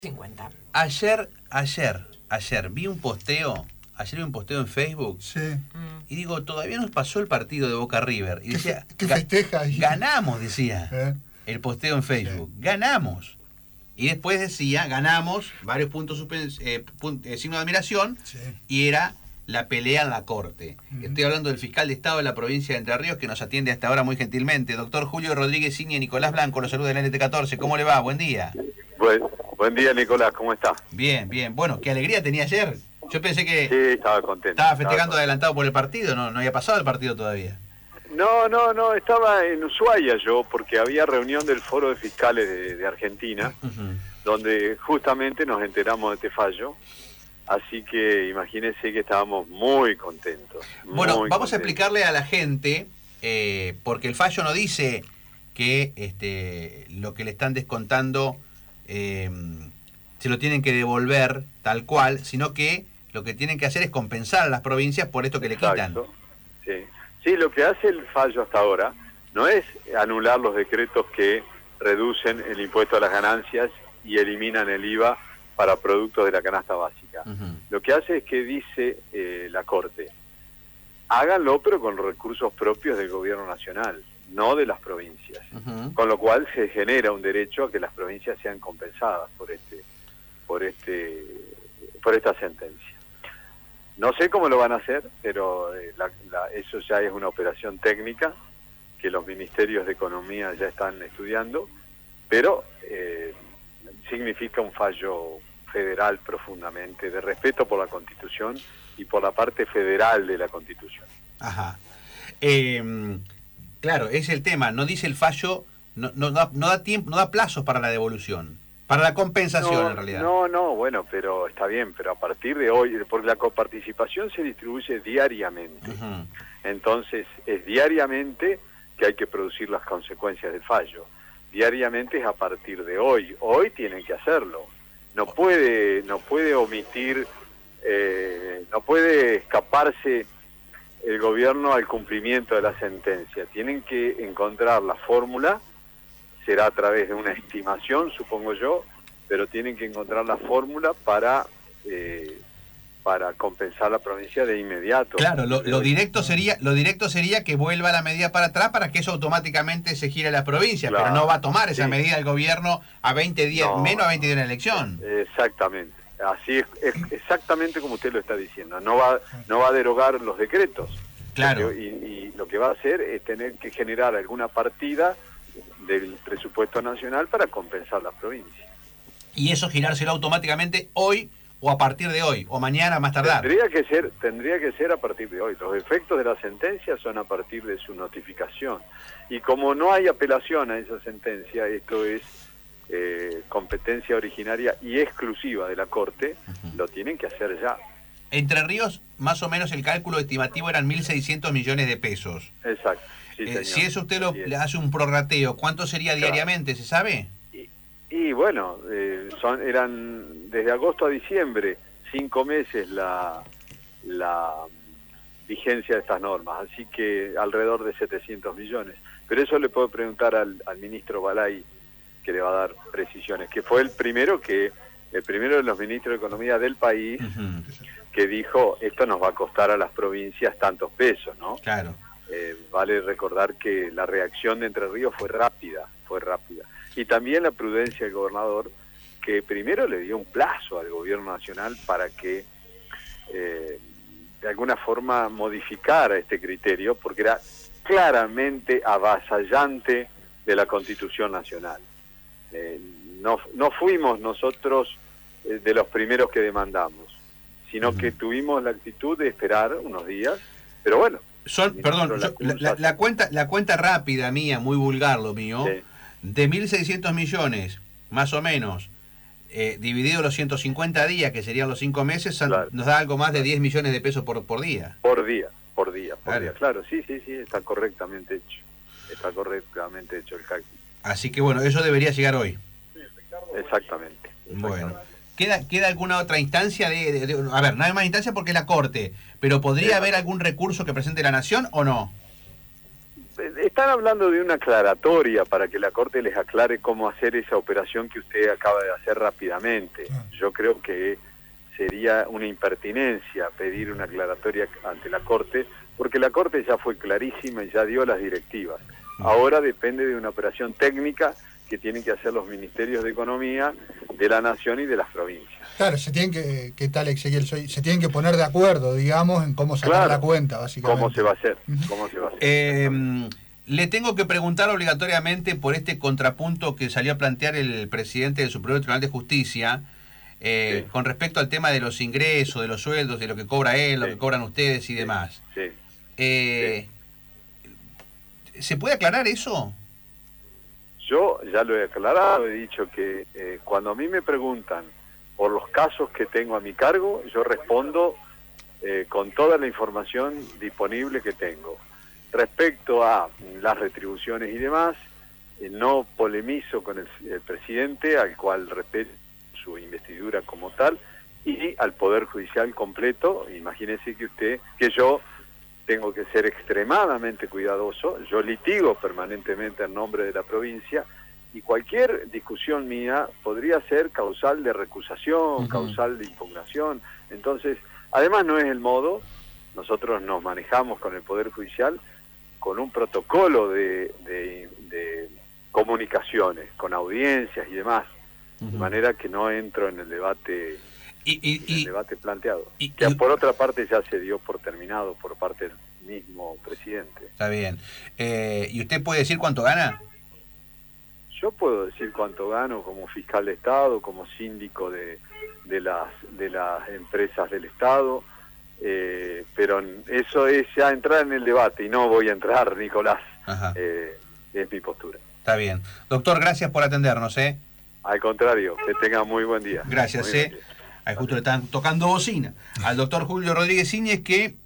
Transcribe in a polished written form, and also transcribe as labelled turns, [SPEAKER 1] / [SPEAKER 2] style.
[SPEAKER 1] 50.
[SPEAKER 2] Ayer vi un posteo en Facebook.
[SPEAKER 3] Sí.
[SPEAKER 2] Y digo, todavía nos pasó el partido de Boca River. Y decía,
[SPEAKER 3] ¿Qué festeja ahí?
[SPEAKER 2] Ganamos, decía el posteo en Facebook. Sí. Ganamos. Y después decía, ganamos, varios puntos, signo de admiración, sí. Y era la pelea en la corte. Estoy hablando del fiscal de Estado de la provincia de Entre Ríos, que nos atiende hasta ahora muy gentilmente. Doctor Julio Rodríguez Iña, Nicolás Blanco, los saluda del NT14. ¿Cómo le va? Buen día.
[SPEAKER 4] Buen día, Nicolás, ¿cómo está?
[SPEAKER 2] Bien. Bueno, qué alegría tenía ayer. Yo pensé que
[SPEAKER 4] sí, estaba contento.
[SPEAKER 2] Estaba festejando adelantado por el partido, no había pasado el partido todavía.
[SPEAKER 4] No, estaba en Ushuaia yo, porque había reunión del Foro de Fiscales de Argentina, donde justamente nos enteramos de este fallo. Así que imagínense que estábamos muy contentos.
[SPEAKER 2] Bueno, vamos a explicarle a la gente, porque el fallo no dice que lo que le están descontando se lo tienen que devolver tal cual, sino que lo que tienen que hacer es compensar a las provincias por esto que le quitan.
[SPEAKER 4] Sí, lo que hace el fallo hasta ahora no es anular los decretos que reducen el impuesto a las ganancias y eliminan el IVA para productos de la canasta básica. Lo que hace es que dice la Corte, háganlo pero con recursos propios del gobierno nacional, no de las provincias. Con lo cual se genera un derecho a que las provincias sean compensadas por esta sentencia. No sé cómo lo van a hacer, pero eso ya es una operación técnica que los ministerios de Economía ya están estudiando, pero significa un fallo federal profundamente, de respeto por la Constitución y por la parte federal de la Constitución.
[SPEAKER 2] Ajá. Claro, es el tema, no dice el fallo, no da tiempo, no da plazos para la devolución. Para la compensación, en realidad.
[SPEAKER 4] Bueno, pero está bien, pero a partir de hoy, porque la coparticipación se distribuye diariamente. Entonces, es diariamente que hay que producir las consecuencias del fallo. Diariamente es a partir de hoy. Hoy tienen que hacerlo. No puede omitir, no puede escaparse el gobierno al cumplimiento de la sentencia. Tienen que encontrar la fórmula. Será a través de una estimación, supongo yo, pero tienen que encontrar la fórmula para compensar a la provincia de inmediato.
[SPEAKER 2] Claro, lo directo sería que vuelva la medida para atrás para que eso automáticamente se gire a las provincias, claro, pero no va a tomar esa medida el gobierno a 20 días, menos a 20 días de la elección.
[SPEAKER 4] Exactamente, así es exactamente como usted lo está diciendo, no va a derogar los decretos.
[SPEAKER 2] Claro.
[SPEAKER 4] Y lo que va a hacer es tener que generar alguna partida del presupuesto nacional para compensar las provincias.
[SPEAKER 2] Y eso girárselo automáticamente hoy o a partir de hoy, o mañana más tardar.
[SPEAKER 4] Tendría que ser a partir de hoy. Los efectos de la sentencia son a partir de su notificación. Y como no hay apelación a esa sentencia, esto es competencia originaria y exclusiva de la Corte, lo tienen que hacer ya.
[SPEAKER 2] Entre Ríos, más o menos el cálculo estimativo eran 1.600 millones de pesos.
[SPEAKER 4] Exacto. Sí,
[SPEAKER 2] si eso usted le hace un prorrateo, ¿cuánto sería diariamente? ¿Se sabe?
[SPEAKER 4] Y bueno, eran desde agosto a diciembre, 5 meses la vigencia de estas normas, así que alrededor de 700 millones. Pero eso le puedo preguntar al ministro Balay, que le va a dar precisiones, que fue el primero de los ministros de Economía del país, que dijo, esto nos va a costar a las provincias tantos pesos, ¿no?
[SPEAKER 2] Claro.
[SPEAKER 4] Vale recordar que la reacción de Entre Ríos fue rápida. Y también la prudencia del gobernador, que primero le dio un plazo al gobierno nacional para que de alguna forma modificara este criterio, porque era claramente avasallante de la Constitución Nacional. No fuimos nosotros de los primeros que demandamos, sino que tuvimos la actitud de esperar unos días, pero bueno.
[SPEAKER 2] La cuenta rápida mía, muy vulgar lo mío,
[SPEAKER 4] sí,
[SPEAKER 2] de 1.600 millones, más o menos, dividido los 150 días, que serían los 5 meses, claro, nos da algo más de 10 millones de pesos por día.
[SPEAKER 4] Por día, claro, sí, está correctamente hecho el cálculo.
[SPEAKER 2] Así que bueno, eso debería llegar hoy.
[SPEAKER 4] Exactamente.
[SPEAKER 2] Bueno. ¿Queda alguna otra instancia a ver, no hay más instancia porque es la Corte, pero ¿podría haber algún recurso que presente la Nación o no?
[SPEAKER 4] Están hablando de una aclaratoria para que la Corte les aclare cómo hacer esa operación que usted acaba de hacer rápidamente. Yo creo que sería una impertinencia pedir una aclaratoria ante la Corte, porque la Corte ya fue clarísima y ya dio las directivas. Ahora depende de una operación técnica que tienen que hacer los ministerios de Economía de la Nación y de las provincias.
[SPEAKER 1] Claro, se tienen ¿qué tal, Ezequiel? Se tienen que poner de acuerdo, digamos, en cómo sacar la cuenta, básicamente.
[SPEAKER 4] ¿Cómo se va a hacer? ¿Cómo se va a hacer?
[SPEAKER 2] Le tengo que preguntar obligatoriamente por este contrapunto que salió a plantear el presidente del Superior Tribunal de Justicia, sí, con respecto al tema de los ingresos, de los sueldos, de lo que cobra él, lo que cobran ustedes y demás.
[SPEAKER 4] Sí.
[SPEAKER 2] ¿Se puede aclarar eso?
[SPEAKER 4] Yo ya lo he aclarado, he dicho que cuando a mí me preguntan por los casos que tengo a mi cargo, yo respondo con toda la información disponible que tengo. Respecto a las retribuciones y demás, no polemizo con el presidente, al cual respeto su investidura como tal, y al Poder Judicial completo. Imagínese que yo tengo que ser extremadamente cuidadoso. Yo litigo permanentemente en nombre de la provincia y cualquier discusión mía podría ser causal de recusación, causal de impugnación. Entonces, además no es el modo. Nosotros nos manejamos con el Poder Judicial con un protocolo de comunicaciones, con audiencias y demás, de manera que no entro en el debate debate planteado, que por otra parte ya se dio por terminado por parte del mismo presidente.
[SPEAKER 2] Está bien. ¿Y usted puede decir cuánto gana?
[SPEAKER 4] Yo puedo decir cuánto gano como fiscal de Estado, como síndico de las empresas del Estado, pero eso es ya entrar en el debate y no voy a entrar, Nicolás. Es mi postura.
[SPEAKER 2] Está bien. Doctor, gracias por atendernos, ¿eh?
[SPEAKER 4] Al contrario, que tenga muy buen día.
[SPEAKER 2] Gracias, Ahí justo le están tocando bocina al doctor Julio Rodríguez Íñiguez, que